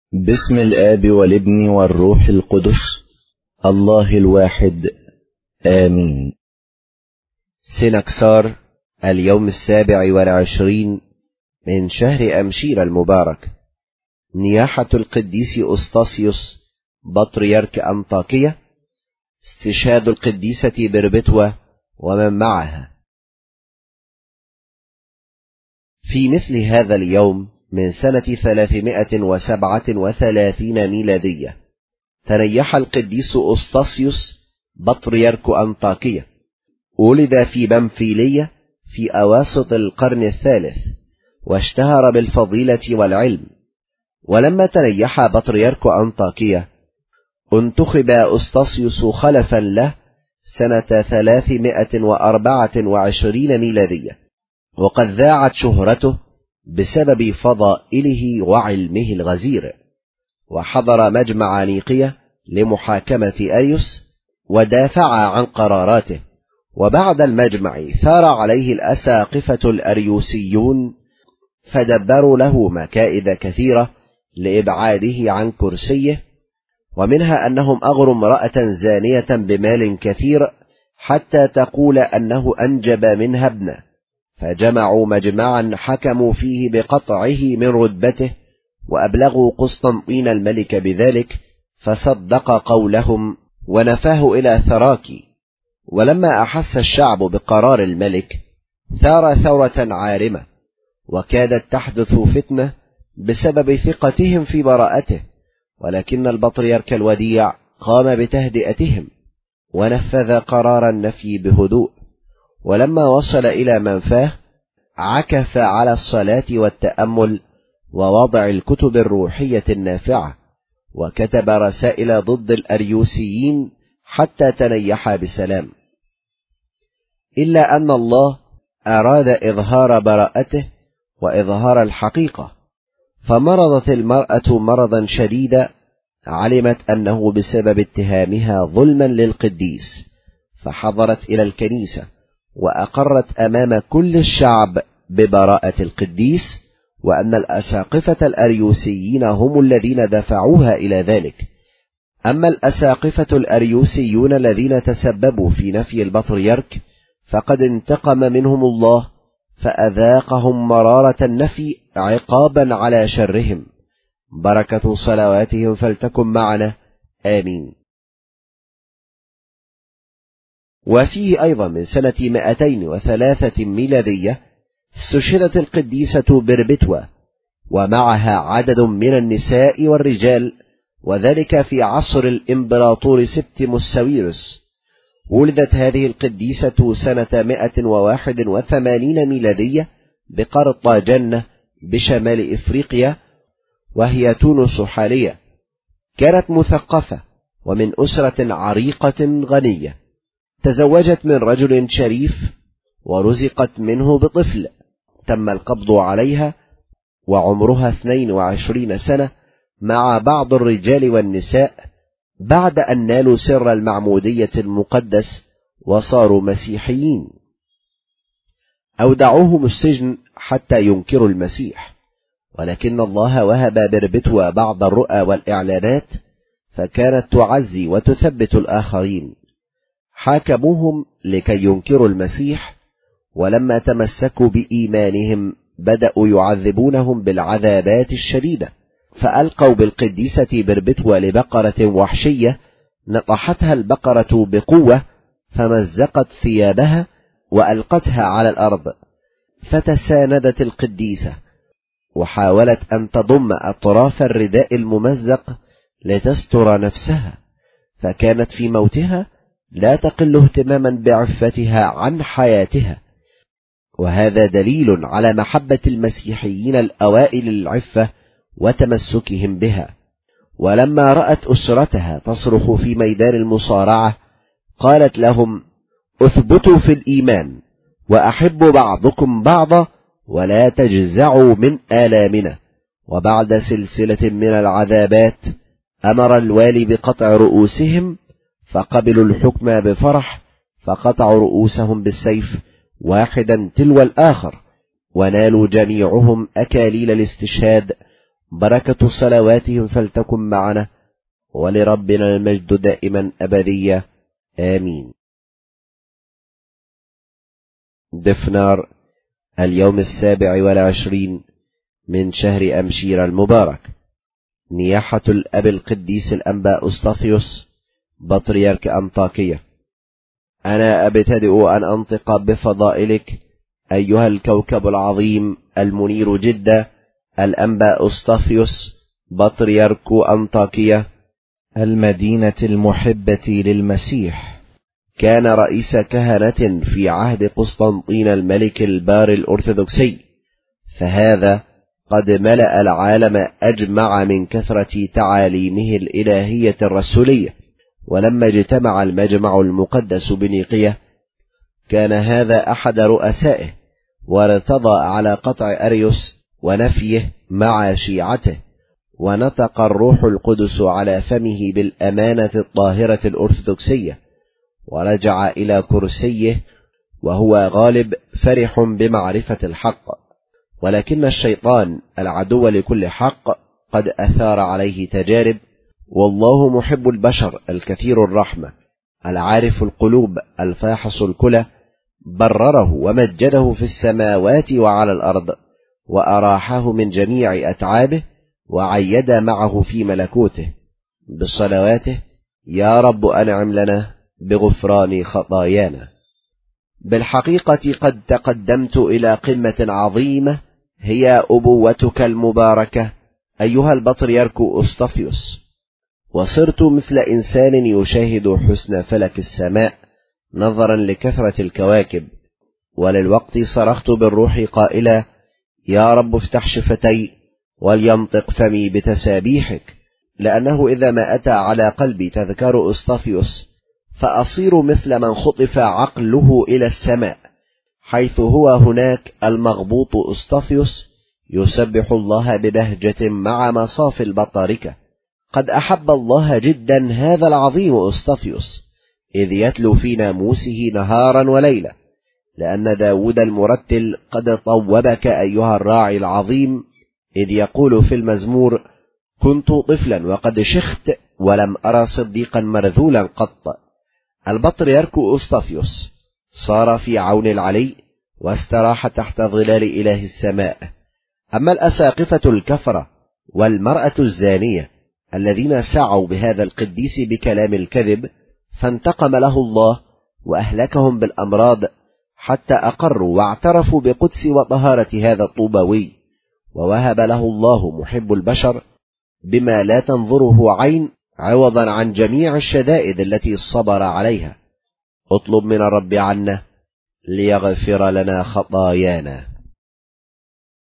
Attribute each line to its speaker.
Speaker 1: باسم الآب والابن والروح القدس الله الواحد آمين.
Speaker 2: سنكسار اليوم 27 من شهر أمشير المبارك. نياحة القديس أوستاسيوس بطريرك أنطاكية. استشهاد القديسة بربتوة ومن معها. في مثل هذا اليوم من سنة 337 ميلادية تنيح القديس أوستاسيوس بطريرك أنطاكية. ولد في بنفيلية في أواسط القرن الثالث، واشتهر بالفضيلة والعلم. ولما تنيح بطريرك أنطاكية انتخب أوستاسيوس خلفا له سنة 324 ميلادية، وقد ذاعت شهرته بسبب فضائله وعلمه الغزير. وحضر مجمع نيقية لمحاكمة أريوس ودافع عن قراراته. وبعد المجمع ثار عليه الأساقفة الأريوسيون، فدبروا له مكائد كثيرة لإبعاده عن كرسيه، ومنها أنهم أغروا امرأة زانية بمال كثير حتى تقول أنه أنجب منها ابنه، فجمعوا مجمعا حكموا فيه بقطعه من رتبته، وأبلغوا قسطنطين الملك بذلك، فصدق قولهم ونفاه إلى ثراكي. ولما أحس الشعب بقرار الملك ثار ثورة عارمة، وكادت تحدث فتنة بسبب ثقتهم في براءته، ولكن البطريرك الوديع قام بتهدئتهم ونفذ قرار النفي بهدوء. ولما وصل إلى منفاه عكف على الصلاة والتأمل ووضع الكتب الروحية النافعة، وكتب رسائل ضد الأريوسيين حتى تنيح بسلام. إلا أن الله أراد إظهار براءته وإظهار الحقيقة، فمرضت المرأة مرضا شديدا علمت أنه بسبب اتهامها ظلما للقديس، فحضرت إلى الكنيسة وأقرت أمام كل الشعب ببراءة القديس، وأن الأساقفة الأريوسيين هم الذين دفعوها إلى ذلك. أما الأساقفة الأريوسيون الذين تسببوا في نفي البطريرك فقد انتقم منهم الله، فأذاقهم مرارة النفي عقابا على شرهم. بركة صلواتهم فلتكن معنا آمين. وفيه أيضا من سنة 203 ميلادية استشهدت القديسة بربتوة ومعها عدد من النساء والرجال، وذلك في عصر الإمبراطور سبتيموس ساويرس. ولدت هذه القديسة سنة 181 ميلادية بقرطاجنة بشمال إفريقيا، وهي تونس حالية. كانت مثقفة ومن أسرة عريقة غنية. تزوجت من رجل شريف ورزقت منه بطفل تم القبض عليها وعمرها 22 سنة مع بعض الرجال والنساء، بعد أن نالوا سر المعمودية المقدس وصاروا مسيحيين. أودعوهم السجن حتى ينكروا المسيح، ولكن الله وهب بربتوة بعض الرؤى والإعلانات، فكانت تعزي وتثبت الآخرين. حاكموهم لكي ينكروا المسيح، ولما تمسكوا بإيمانهم بدأوا يعذبونهم بالعذابات الشديدة، فألقوا بالقديسة بربتوة لبقرة وحشية نطحتها البقرة بقوة، فمزقت ثيابها وألقتها على الأرض، فتساندت القديسة وحاولت أن تضم أطراف الرداء الممزق لتستر نفسها، فكانت في موتها لا تقل اهتماما بعفتها عن حياتها. وهذا دليل على محبة المسيحيين الأوائل للعفة وتمسكهم بها. ولما رأت أسرتها تصرخ في ميدان المصارعة قالت لهم: اثبتوا في الإيمان وأحبوا بعضكم بعضا ولا تجزعوا من آلامنا. وبعد سلسلة من العذابات أمر الوالي بقطع رؤوسهم، فقبلوا الحكم بفرح، فقطعوا رؤوسهم بالسيف واحدا تلو الآخر، ونالوا جميعهم أكاليل الاستشهاد بركة صلواتهم فلتكن معنا، ولربنا المجد دائما أبدية، آمين. دفنار، اليوم 27 من شهر أمشير المبارك، نياحة الأب القديس الأنبا أوسطافيوس بطريرك أنطاكية. أنا أبتدئ أن أنطق بفضائلك أيها الكوكب العظيم المنير جدا الأنبا أوسطافيوس بطريرك أنطاكية،
Speaker 1: المدينة المحبة للمسيح.
Speaker 2: كان رئيس كهنة في عهد قسطنطين الملك البار الأرثوذكسي، فهذا قد ملأ العالم أجمع من كثرة تعاليمه الإلهية الرسولية. ولما اجتمع المجمع المقدس بنيقية كان هذا أحد رؤسائه، وارتضى على قطع أريوس ونفيه مع شيعته، ونطق الروح القدس على فمه بالأمانة الطاهرة الأرثوذكسية، ورجع إلى كرسيه وهو غالب فرح بمعرفة الحق. ولكن الشيطان العدو لكل حق قد أثار عليه تجارب، والله محب البشر الكثير الرحمة العارف القلوب الفاحص الكلى برره ومجده في السماوات وعلى الأرض، وأراحه من جميع أتعابه، وعيد معه في ملكوته بصلواته: يا رب أنعم لنا بغفران خطايانا. بالحقيقة قد تقدمت إلى قمة عظيمة هي أبوتك المباركة أيها البطريرك أوسطافيوس، وصرت مثل إنسان يشاهد حسن فلك السماء نظرا لكثرة الكواكب، وللوقت صرخت بالروح قائلا: يا رب افتح شفتي ولينطق فمي بتسابيحك، لأنه إذا ما أتى على قلبي تذكار أوسطافيوس فأصير مثل من خطف عقله إلى السماء، حيث هو هناك المغبوط أوسطافيوس يسبح الله ببهجة مع مصاف البطاركة. قد أحب الله جدا هذا العظيم أوسطافيوس إذ يتلو في ناموسه نهارا وليلة، لأن داود المرتل قد طوبك أيها الراعي العظيم، إذ يقول في المزمور: كنت طفلا وقد شخت ولم أرى صديقا مرذولا قط. البطريرك أوسطافيوس صار في عون العلي واستراح تحت ظلال إله السماء. أما الأساقفة الكفرة والمرأة الزانية الذين سعوا بهذا القديس بكلام الكذب فانتقم له الله وأهلكهم بالأمراض، حتى أقروا واعترفوا بقدس وطهارة هذا الطوباوي، ووهب له الله محب البشر بما لا تنظره عين، عوضا عن جميع الشدائد التي صبر عليها. اطلب من الرب عنا ليغفر لنا خطايانا.